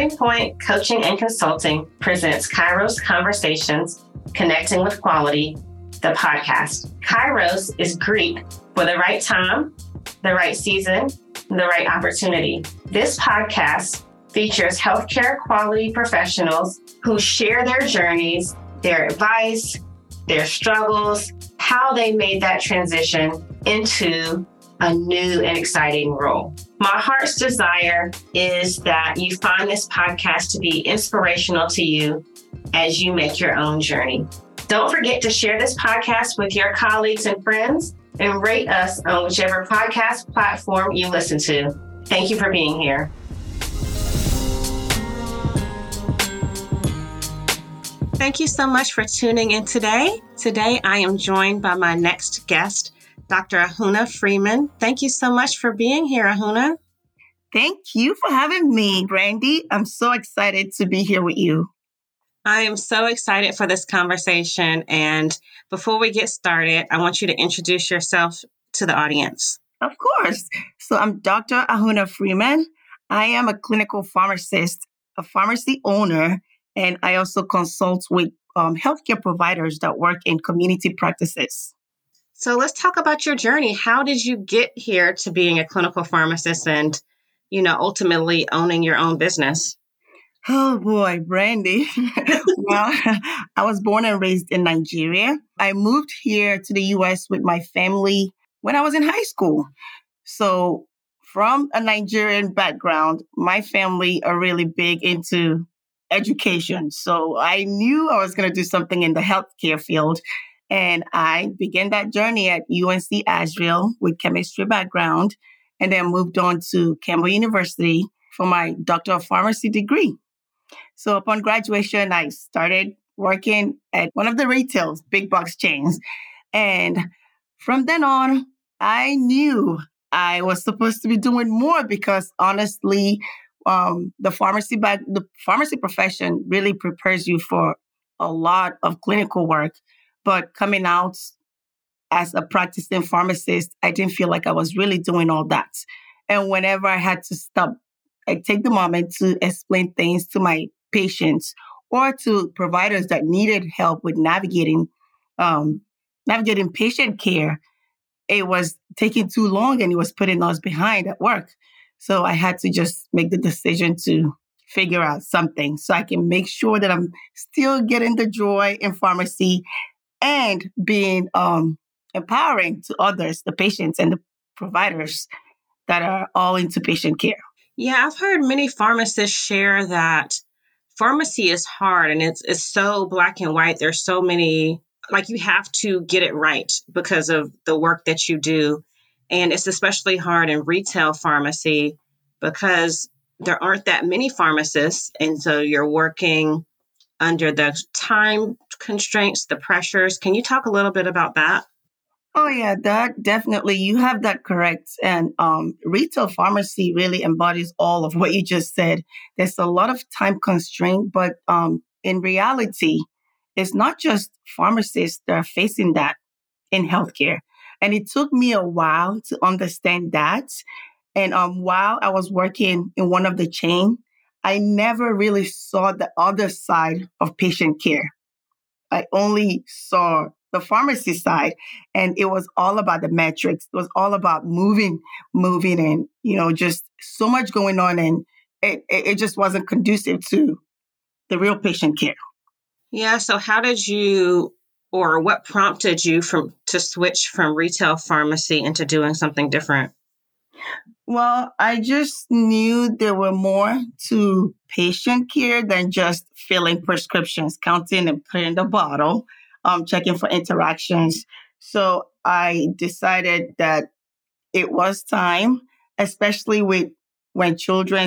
Starting Point Coaching and Consulting presents Kairos Conversations, Connecting with Quality, the podcast. Kairos is Greek for the right time, the right season, the right opportunity. This podcast features healthcare quality professionals who share their journeys, their advice, their struggles, how they made that transition into a new and exciting role. My heart's desire is that you find this podcast to be inspirational to you as you make your own journey. Don't forget to share this podcast with your colleagues and friends and rate us on whichever podcast platform you listen to. Thank you for being here. Thank you so much for tuning in today. Today, I am joined by my next guest, Dr. Ahuna Freeman. Thank you so much for being here, Ahuna. Thank you for having me, Brandy. I'm so excited to be here with you. I am so excited for this conversation. And before we get started, I want you to introduce yourself to the audience. Of course. So I'm Dr. Ahuna Freeman. I am a clinical pharmacist, a pharmacy owner, and I also consult with healthcare providers that work in community practices. So let's talk about your journey. How did you get here to being a clinical pharmacist and, ultimately owning your own business? Oh boy, Brandy. Well, I was born and raised in Nigeria. I moved here to the U.S. with my family when I was in high school. So from a Nigerian background, my family are really big into education. So I knew I was going to do something in the healthcare field. And I began that journey at UNC Asheville with chemistry background, and then moved on to Campbell University for my Doctor of Pharmacy degree. So upon graduation, I started working at one of the retail big box chains. And from then on, I knew I was supposed to be doing more because honestly, the pharmacy profession really prepares you for a lot of clinical work. But coming out as a practicing pharmacist, I didn't feel like I was really doing all that. And whenever I had to stop, I take the moment to explain things to my patients or to providers that needed help with navigating patient care. It was taking too long and it was putting us behind at work. So I had to just make the decision to figure out something so I can make sure that I'm still getting the joy in pharmacy and being empowering to others, the patients and the providers that are all into patient care. Yeah, I've heard many pharmacists share that pharmacy is hard and it's so black and white. There's so many, you have to get it right because of the work that you do. And it's especially hard in retail pharmacy because there aren't that many pharmacists. And so you're working under the time constraints, the pressures. Can you talk a little bit about that? Oh, yeah, that definitely. You have that correct. And retail pharmacy really embodies all of what you just said. There's a lot of time constraint, but in reality, it's not just pharmacists that are facing that in healthcare. And it took me a while to understand that. And while I was working in one of the chain, I never really saw the other side of patient care. I only saw the pharmacy side, and it was all about the metrics. It was all about moving, and, just so much going on. And it just wasn't conducive to the real patient care. Yeah. So how did you, or what prompted you to switch from retail pharmacy into doing something different? Well, I just knew there were more to patient care than just filling prescriptions, counting and putting the bottle, checking for interactions. So I decided that it was time, especially when children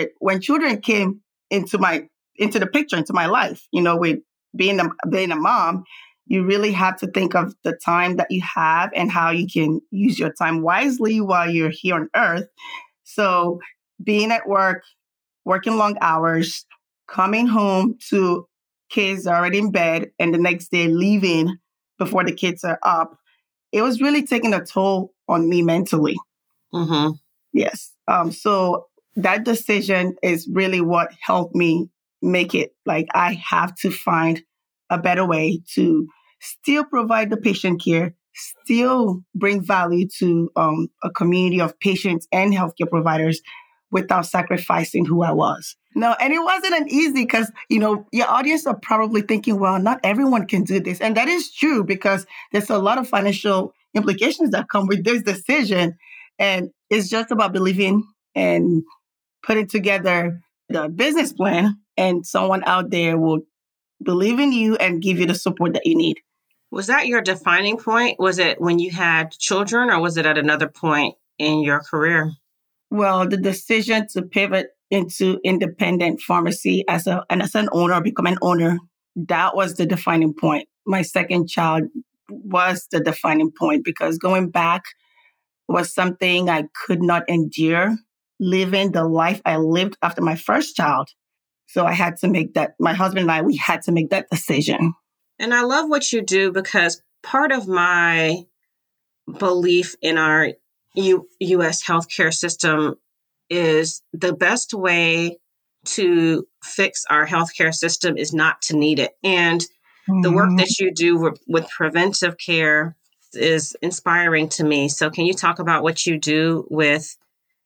came into the picture, into my life, with being a mom. You really have to think of the time that you have and how you can use your time wisely while you're here on earth. So being at work, working long hours, coming home to kids already in bed, and the next day leaving before the kids are up, it was really taking a toll on me mentally. Mm-hmm. Yes. So that decision is really what helped me make it. Like, I have to find a better way to still provide the patient care, still bring value to a community of patients and healthcare providers without sacrificing who I was. No, and it wasn't an easy because, your audience are probably thinking, well, not everyone can do this. And that is true because there's a lot of financial implications that come with this decision. And it's just about believing and putting together the business plan, and someone out there will believe in you and give you the support that you need. Was that your defining point? Was it when you had children, or was it at another point in your career? Well, the decision to pivot into independent pharmacy as an owner, become an owner, that was the defining point. My second child was the defining point because going back was something I could not endure, living the life I lived after my first child. So I had to make that, my husband and I, we had to make that decision. And I love what you do because part of my belief in our U.S. healthcare system is the best way to fix our healthcare system is not to need it. And the work that you do with preventive care is inspiring to me. So can you talk about what you do with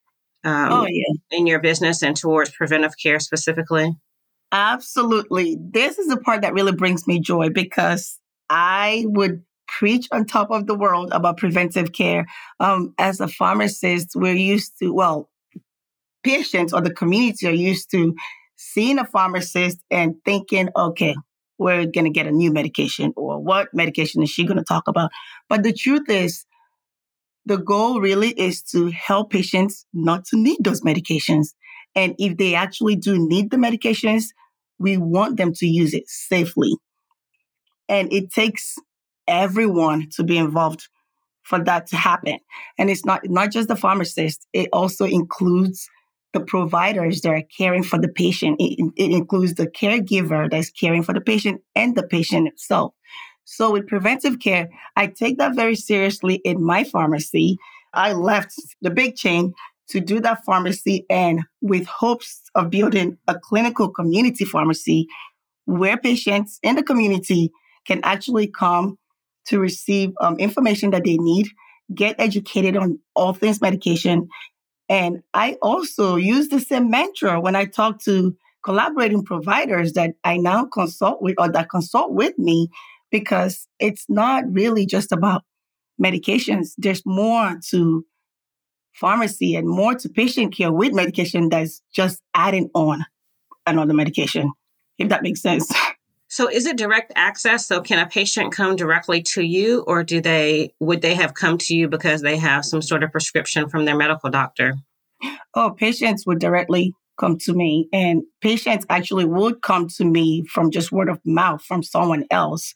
in your business and towards preventive care specifically? Absolutely. This is the part that really brings me joy because I would preach on top of the world about preventive care. As a pharmacist, we're used to, patients or the community are used to seeing a pharmacist and thinking, okay, we're going to get a new medication, or what medication is she going to talk about? But the truth is, the goal really is to help patients not to need those medications. And if they actually do need the medications, we want them to use it safely. And it takes everyone to be involved for that to happen. And it's not just the pharmacist. It also includes the providers that are caring for the patient. It includes the caregiver that's caring for the patient and the patient itself. So with preventive care, I take that very seriously in my pharmacy. I left the big chain to do that pharmacy, and with hopes of building a clinical community pharmacy where patients in the community can actually come to receive information that they need, get educated on all things medication. And I also use the same mantra when I talk to collaborating providers that I now consult with or that consult with me, because it's not really just about medications. There's more to pharmacy and more to patient care with medication that's just adding on another medication, if that makes sense. So is it direct access? So can a patient come directly to you, or would they have come to you because they have some sort of prescription from their medical doctor? Oh, patients would directly come to me, and patients actually would come to me from just word of mouth from someone else.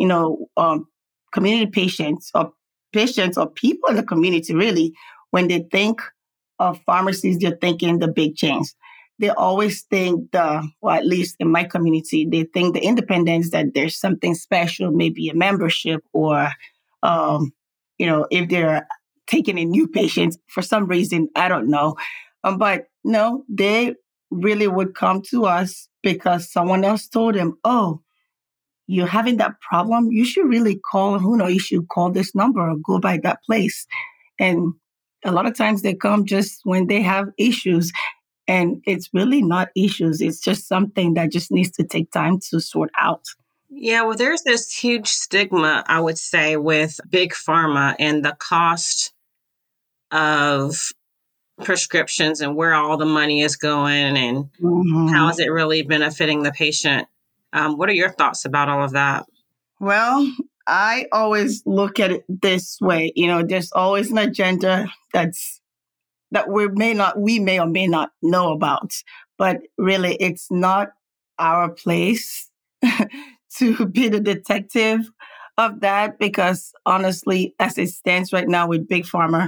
Community patients or people in the community, really, when they think of pharmacies, they're thinking the big chains. They always think at least in my community, they think the independents, that there's something special, maybe a membership or, if they're taking in new patients for some reason, I don't know. But no, they really would come to us because someone else told them, oh, you're having that problem, you should really call, you should call this number or go by that place. And a lot of times they come just when they have issues. And it's really not issues. It's just something that just needs to take time to sort out. Yeah, well, there's this huge stigma, I would say, with big pharma and the cost of prescriptions and where all the money is going and how is it really benefiting the patient. What are your thoughts about all of that? Well, I always look at it this way. There's always an agenda that we may or may not know about. But really, it's not our place to be the detective of that, because honestly, as it stands right now with Big Pharma,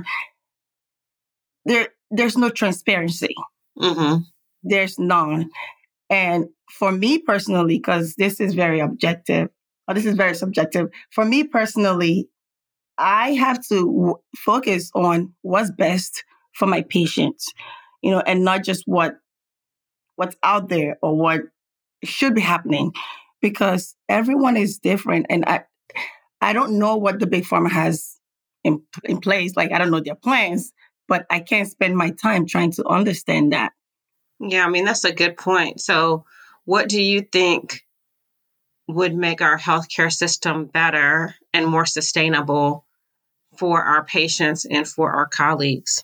there's no transparency. Mm-hmm. There's none. And for me personally, because this is very subjective, for me personally, I have to focus on what's best for my patients. and not just what's out there or what should be happening, because everyone is different. And I don't know what the big pharma has in place. Like, I don't know their plans, but I can't spend my time trying to understand that. Yeah, I mean, that's a good point. So what do you think would make our healthcare system better and more sustainable for our patients and for our colleagues?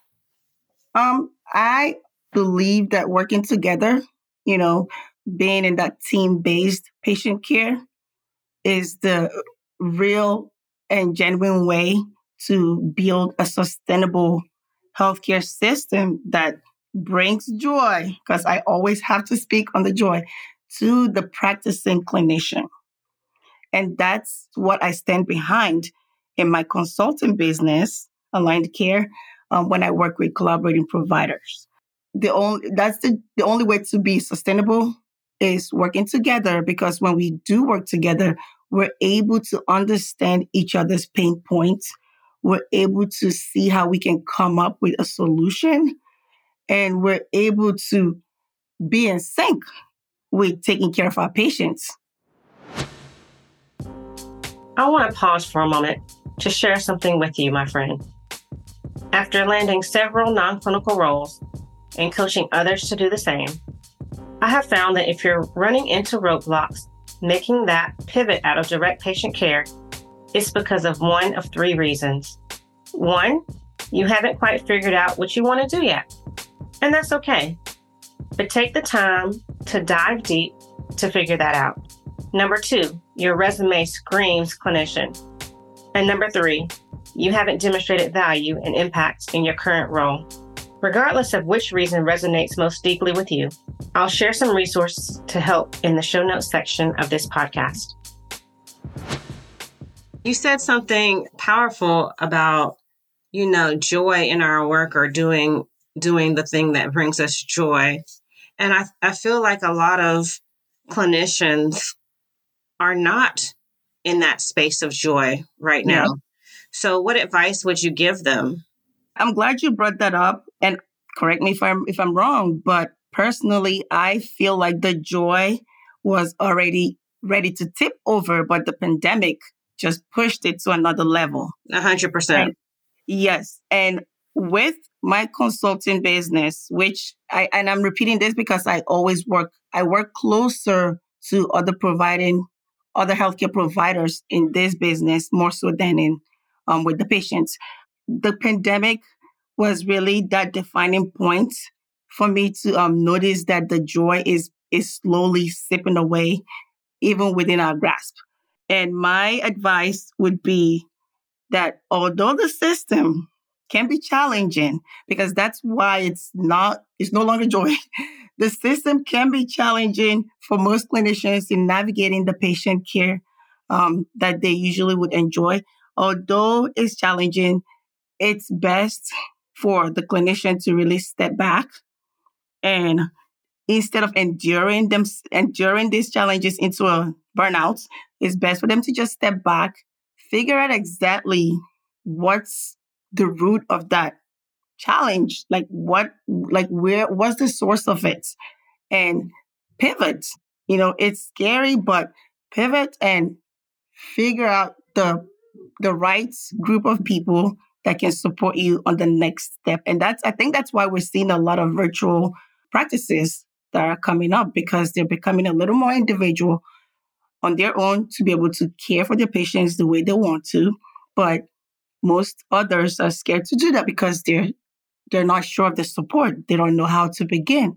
I believe that working together, being in that team-based patient care is the real and genuine way to build a sustainable healthcare system that brings joy, because I always have to speak on the joy, to the practicing clinician. And that's what I stand behind in my consulting business, Aligned Care, when I work with collaborating providers. The only way to be sustainable is working together, because when we do work together, we're able to understand each other's pain points. We're able to see how we can come up with a solution, and we're able to be in sync with taking care of our patients. I want to pause for a moment to share something with you, my friend. After landing several non-clinical roles and coaching others to do the same, I have found that if you're running into roadblocks, making that pivot out of direct patient care, it's because of one of three reasons. One, you haven't quite figured out what you want to do yet, and that's okay. But take the time to dive deep to figure that out. Number two, your resume screams clinician. And number three, you haven't demonstrated value and impact in your current role. Regardless of which reason resonates most deeply with you, I'll share some resources to help in the show notes section of this podcast. You said something powerful about, joy in our work, or doing the thing that brings us joy. And I feel like a lot of clinicians are not in that space of joy right now. Yeah. So what advice would you give them? I'm glad you brought that up, and correct me if I'm wrong, but personally, I feel like the joy was already ready to tip over, but the pandemic just pushed it to another level. 100%. Yes. And with my consulting business, which I'm repeating this because I work closer to other healthcare providers in this business, more so than in with the patients. The pandemic was really that defining point for me to notice that the joy is slowly slipping away, even within our grasp. And my advice would be that although the system can be challenging, because that's why it's no longer joy. The system can be challenging for most clinicians in navigating the patient care that they usually would enjoy. Although it's challenging, it's best for the clinician to really step back, and instead of enduring these challenges into a burnout, it's best for them to just step back, figure out exactly what's the root of that challenge, what's the source of it, and pivot. It's scary, but pivot and figure out the right group of people that can support you on the next step. And I think that's why we're seeing a lot of virtual practices that are coming up, because they're becoming a little more individual on their own to be able to care for their patients the way they want to. But most others are scared to do that because they're not sure of the support. They don't know how to begin.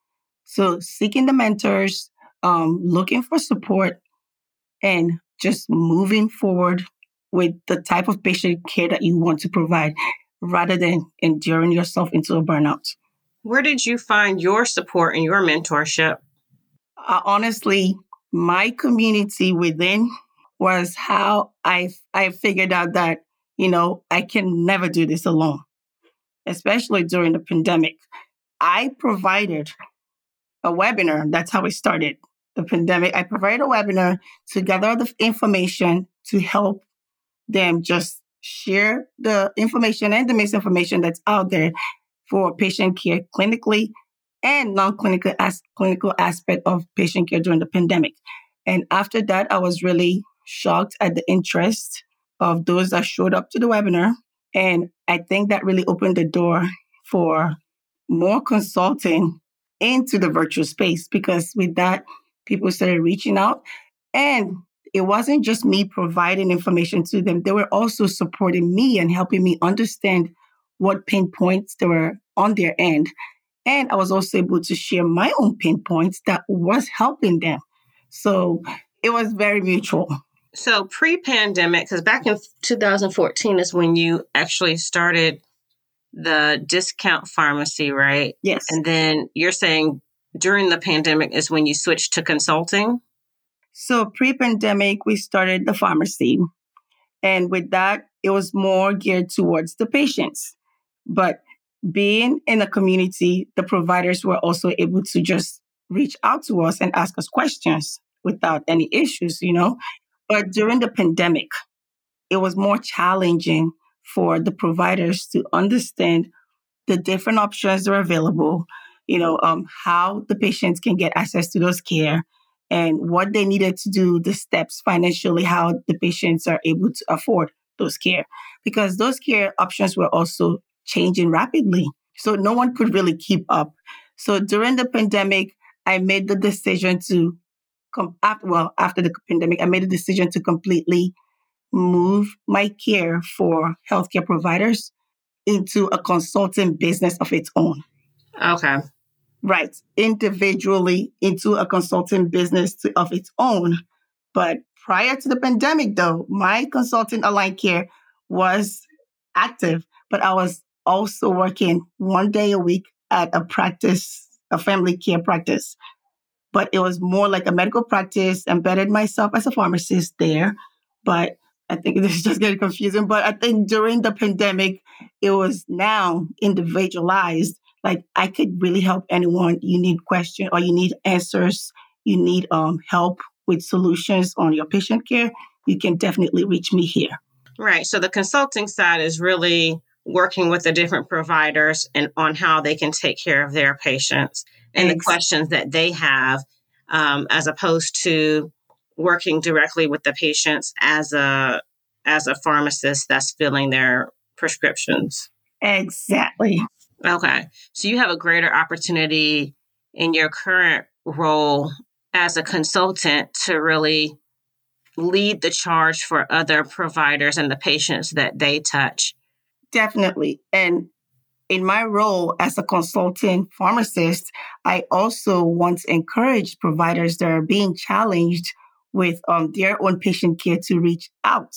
So seeking the mentors, looking for support, and just moving forward with the type of patient care that you want to provide, rather than enduring yourself into a burnout. Where did you find your support and your mentorship? Honestly, my community within was how I figured out that, I can never do this alone, especially during the pandemic. I provided a webinar. That's how it started. The pandemic, I provided a webinar to gather the information to help them just share the information and the misinformation that's out there, for patient care clinically and non-clinical clinical aspect of patient care during the pandemic. And after that, I was really shocked at the interest of those that showed up to the webinar. And I think that really opened the door for more consulting into the virtual space, because with that, people started reaching out. And it wasn't just me providing information to them. They were also supporting me and helping me understand what pain points they were on their end. And I was also able to share my own pain points that was helping them. So it was very mutual. So pre-pandemic, because back in 2014 is when you actually started the discount pharmacy, right? Yes. And then you're saying during the pandemic is when you switched to consulting? So pre-pandemic, we started the pharmacy. And with that, it was more geared towards the patients. But being in a community, the providers were also able to just reach out to us and ask us questions without any issues, But during the pandemic, it was more challenging for the providers to understand the different options that are available, how the patients can get access to those care and what they needed to do, the steps financially, how the patients are able to afford those care, because those care options were also changing rapidly. So no one could really keep up. So during the pandemic, I made the decision to after the pandemic, I made a decision to completely move my care for healthcare providers into a consulting business of its own. Okay. Right. Individually into a consulting business of its own. But prior to the pandemic, though, my consulting aligned care was active, but I was also working 1 day a week at a family care practice. But it was more like a medical practice, embedded myself as a pharmacist there. But I think this is just getting confusing. But I think during the pandemic, it was now individualized. Like I could really help anyone. You need questions or you need answers. You need help with solutions on your patient care. You can definitely reach me here. Right. So the consulting side is really working with the different providers and on how they can take care of their patients and the questions that they have, as opposed to working directly with the patients as a pharmacist that's filling their prescriptions. Exactly. Okay. So you have a greater opportunity in your current role as a consultant to really lead the charge for other providers and the patients that they touch. Definitely. And in my role as a consulting pharmacist, I also want to encourage providers that are being challenged with their own patient care to reach out,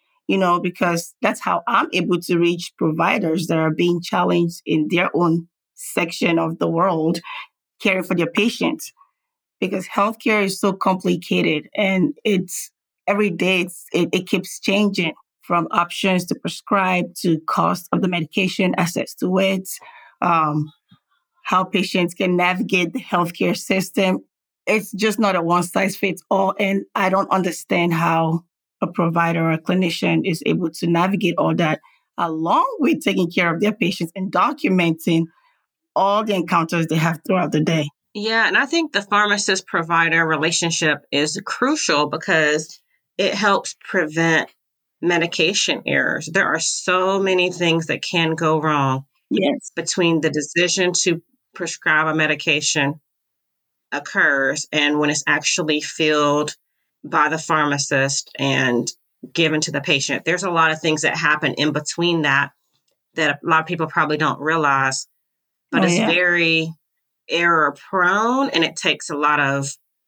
because that's how I'm able to reach providers that are being challenged in their own section of the world, caring for their patients. Because healthcare is so complicated and it's every day it keeps changing, from options to prescribe to cost of the medication, access to it, how patients can navigate the healthcare system. It's just not a one size fits all. And I don't understand how a provider or a clinician is able to navigate all that, along with taking care of their patients and documenting all the encounters they have throughout the day. Yeah, and I think the pharmacist-provider relationship is crucial because it helps prevent medication errors. There are so many things that can go wrong. Yes. Between the decision to prescribe a medication occurs and when it's actually filled by the pharmacist and given to the patient. There's a lot of things that happen in between that a lot of people probably don't realize, but it's very error prone and it takes a lot of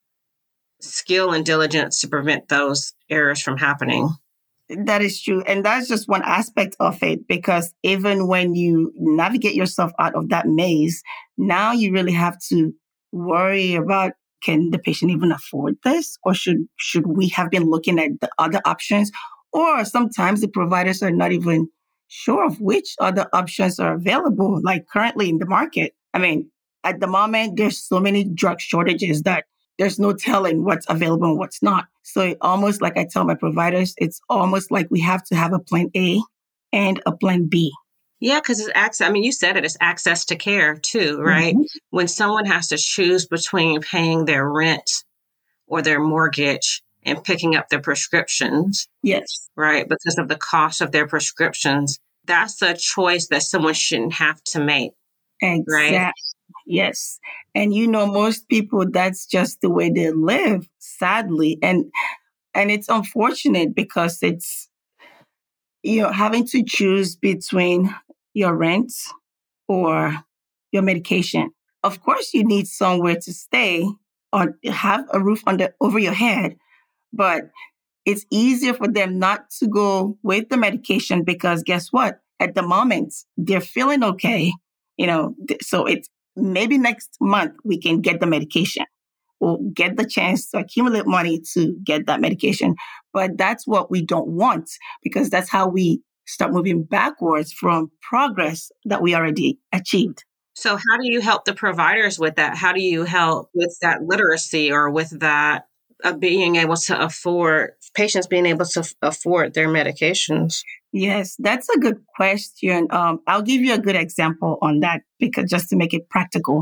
skill and diligence to prevent those errors from happening. That is true. And that's just one aspect of it, because even when you navigate yourself out of that maze, now you really have to worry about, can the patient even afford this? Or should we have been looking at the other options? Or sometimes the providers are not even sure of which other options are available, like currently in the market. I mean, at the moment, there's so many drug shortages that there's no telling what's available and what's not. So it almost, like I tell my providers, it's almost like we have to have a plan A and a plan B. Yeah, because it's access. I mean, you said it, it's access to care too, right? Mhm. When someone has to choose between paying their rent or their mortgage and picking up their prescriptions, Yes, right? Because of the cost of their prescriptions, that's a choice that someone shouldn't have to make, right? exactly. Yes. And most people, that's just the way they live, sadly. And it's unfortunate because it's, having to choose between your rent or your medication. Of course, you need somewhere to stay or have a roof over your head, but it's easier for them not to go with the medication because guess what? At the moment, they're feeling okay. So it's maybe next month we can get the medication or get the chance to accumulate money to get that medication. But that's what we don't want because that's how we start moving backwards from progress that we already achieved. So, how do you help the providers with that? How do you help with that literacy or with that being able to afford patients being able to afford their medications? Yes, that's a good question. I'll give you a good example on that because just to make it practical,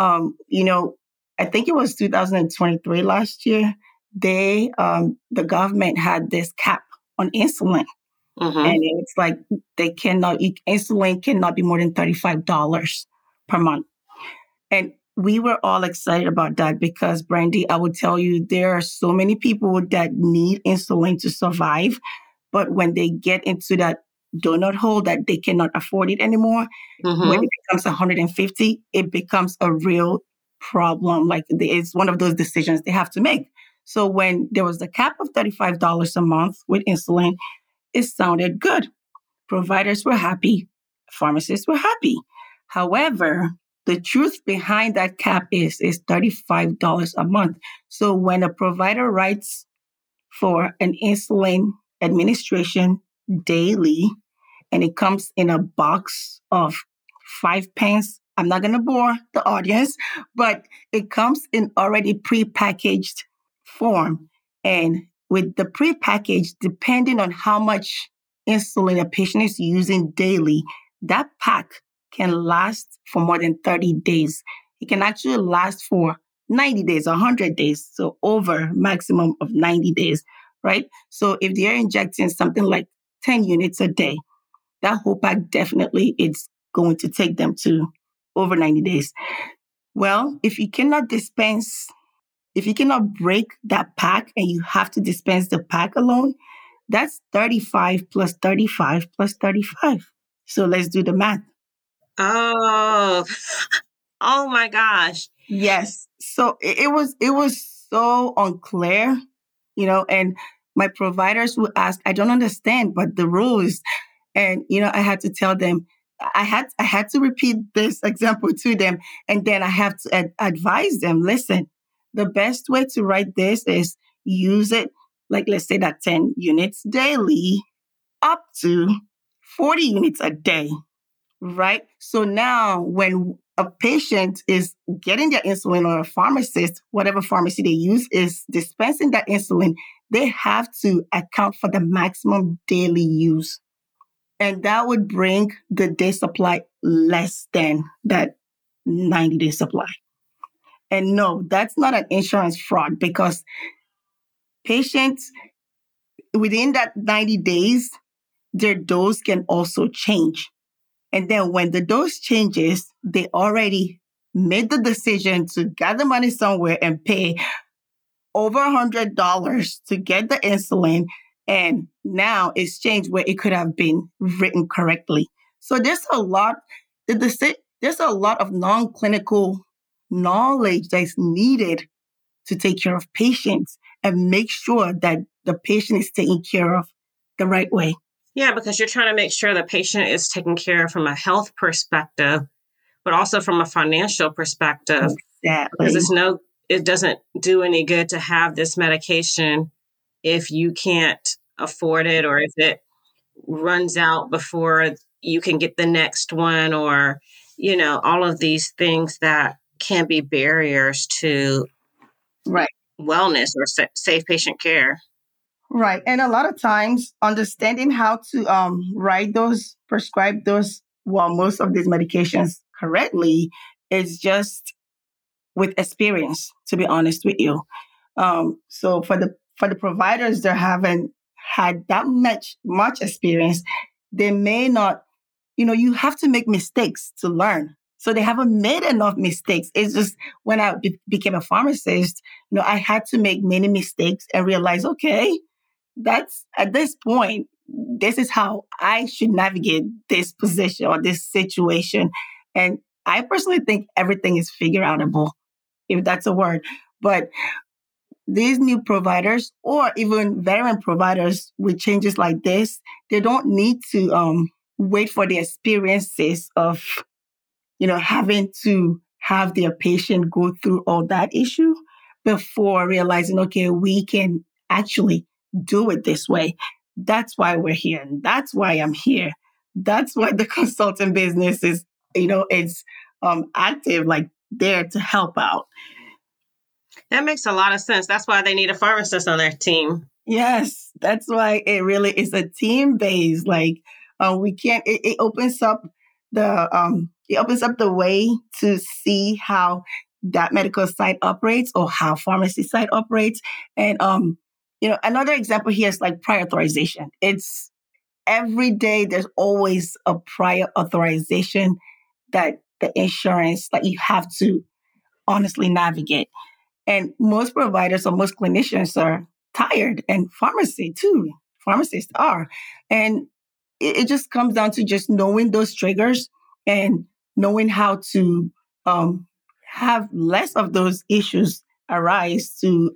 I think it was 2023 last year. The government had this cap on insulin, Mm-hmm. and it's like insulin cannot be more than $35 per month. And we were all excited about that because, Brandy, I would tell you, there are so many people that need insulin to survive. But when they get into that donut hole that they cannot afford it anymore, when Mm-hmm. it becomes 150, it becomes a real problem. Like it's one of those decisions they have to make. So when there was the cap of $35 a month with insulin, it sounded good. Providers were happy, pharmacists were happy. However, the truth behind that cap is $35 a month. So when a provider writes for an insulin administration daily, and it comes in a box of 5 pence. I'm not going to bore the audience, but it comes in already prepackaged form. And with the prepackaged, depending on how much insulin a patient is using daily, that pack can last for more than 30 days. It can actually last for 90 days, 100 days, so over maximum of 90 days, right? So if they're injecting something like 10 units a day, that whole pack definitely it's going to take them to over 90 days. Well, if you cannot break that pack and you have to dispense the pack alone, that's 35 plus 35 plus 35. So let's do the math. Oh, oh my gosh. Yes. So it was so unclear, and my providers would ask, I don't understand, but the rules. And I had to tell them, I had to repeat this example to them, and then I have to advise them, listen, the best way to write this is use it, like let's say that 10 units daily up to 40 units a day, right? So now when a patient is getting their insulin or a pharmacist, whatever pharmacy they use, is dispensing that insulin, they have to account for the maximum daily use. And that would bring the day supply less than that 90-day supply. And no, that's not an insurance fraud because patients within that 90 days, their dose can also change. And then when the dose changes, they already made the decision to gather money somewhere and pay over $100 to get the insulin. And now it's changed where it could have been written correctly. So there's a lot of non-clinical knowledge that's needed to take care of patients and make sure that the patient is taken care of the right way. Yeah, because you're trying to make sure the patient is taken care of from a health perspective, but also from a financial perspective. Because Exactly. it doesn't do any good to have this medication if you can't afford it or if it runs out before you can get the next one or, all of these things that can be barriers to Right. wellness or safe patient care. Right. And a lot of times understanding how to prescribe those well, most of these medications correctly is just with experience, to be honest with you. So for the providers that haven't had that much experience, they may not, you have to make mistakes to learn. So they haven't made enough mistakes. It's just when I became a pharmacist, I had to make many mistakes and realize, okay, that's at this point, this is how I should navigate this position or this situation. And I personally think everything is figure outable, if that's a word. But these new providers or even veteran providers with changes like this, they don't need to wait for the experiences of, having to have their patient go through all that issue before realizing, okay, we can actually do it this way. That's why we're here. And that's why I'm here. That's why the consulting business is, it's active, like there to help out. That makes a lot of sense. That's why they need a pharmacist on their team. Yes, that's why it really is a team based. Like we can't. It opens up the way to see how that medical side operates or how pharmacy side operates. And another example here is like prior authorization. It's every day. There's always a prior authorization that the insurance that you have to honestly navigate. And most providers or most clinicians are tired, and pharmacy too. Pharmacists are. And it just comes down to just knowing those triggers and knowing how to have less of those issues arise to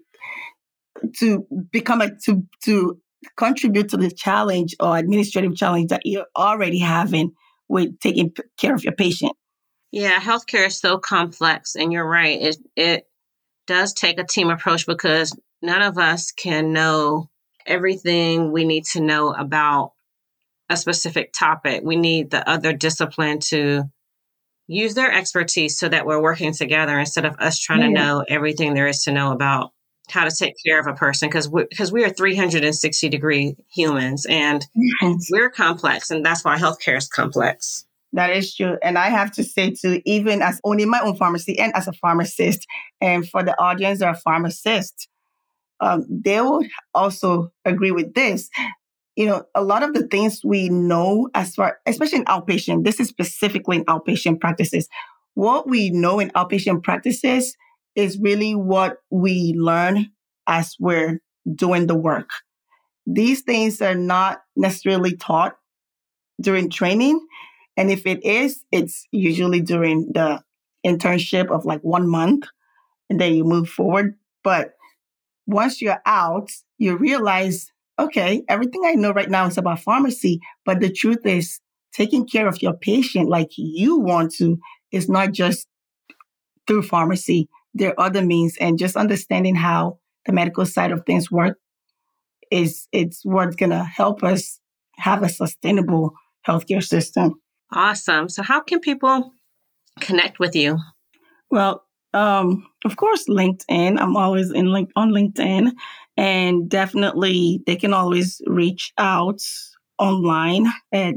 contribute to the challenge or administrative challenge that you're already having with taking care of your patient. Yeah, healthcare is so complex, and you're right. It does take a team approach because none of us can know everything we need to know about a specific topic. We need the other discipline to use their expertise so that we're working together instead of us trying to know everything there is to know about how to take care of a person, because we are 360-degree humans and we're complex, and that's why healthcare is complex. That is true. And I have to say too, even as owning my own pharmacy and as a pharmacist, and for the audience that are pharmacists, they would also agree with this. A lot of the things we know especially in outpatient, this is specifically in outpatient practices. What we know in outpatient practices is really what we learn as we're doing the work. These things are not necessarily taught during training. And if it is, it's usually during the internship of like 1 month, and then you move forward. But once you're out, you realize, okay, everything I know right now is about pharmacy, but the truth is taking care of your patient like you want to is not just through pharmacy. There are other means, and just understanding how the medical side of things work it's what's going to help us have a sustainable healthcare system. Awesome. So how can people connect with you? Well, of course, LinkedIn. I'm always on LinkedIn, and definitely they can always reach out online at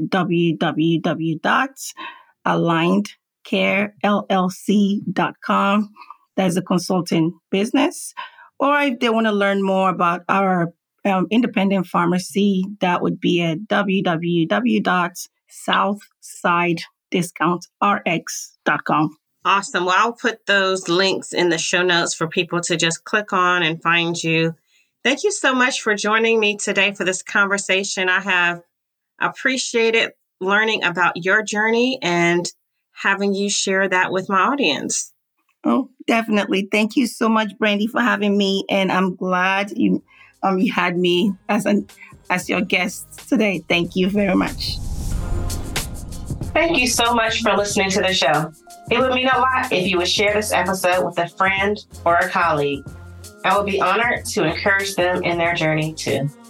www.alignedcarellc.com. That's a consulting business. Or if they want to learn more about our independent pharmacy, that would be at www.southsidediscountrx.com. Awesome. Well, I'll put those links in the show notes for people to just click on and find you. Thank you so much for joining me today for this conversation. I have appreciated learning about your journey and having you share that with my audience. Oh, definitely. Thank you so much, Brandy, for having me. And I'm glad you had me as your guest today. Thank you very much. Thank you so much for listening to the show. It would mean a lot if you would share this episode with a friend or a colleague. I would be honored to encourage them in their journey too.